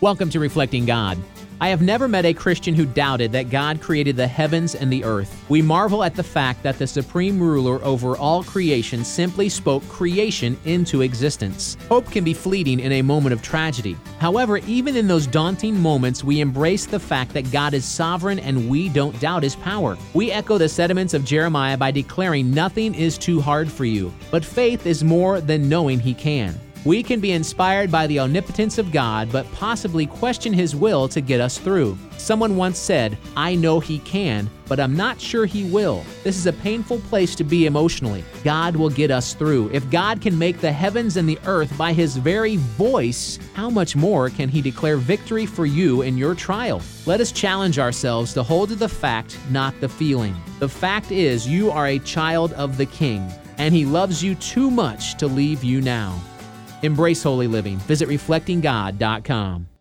Welcome to Reflecting God. I have never met a Christian who doubted that God created the heavens and the earth. We marvel at the fact that the supreme ruler over all creation simply spoke creation into existence. Hope can be fleeting in a moment of tragedy. However, even in those daunting moments, we embrace the fact that God is sovereign and we don't doubt His power. We echo the sentiments of Jeremiah by declaring nothing is too hard for you, but faith is more than knowing He can. We can be inspired by the omnipotence of God, but possibly question His will to get us through. Someone once said, "I know He can, but I'm not sure He will." This is a painful place to be emotionally. God will get us through. If God can make the heavens and the earth by His very voice, how much more can He declare victory for you in your trial? Let us challenge ourselves to hold to the fact, not the feeling. The fact is, you are a child of the King, and He loves you too much to leave you now. Embrace holy living. Visit reflectinggod.com.